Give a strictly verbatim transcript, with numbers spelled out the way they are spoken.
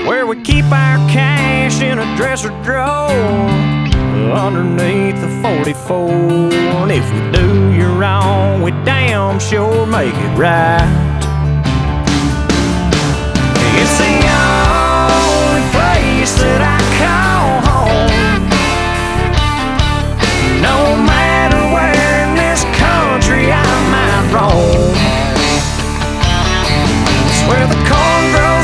where we keep our cash in a dresser drawer underneath the forty-four. And if we do you wrong, we damn sure make it right.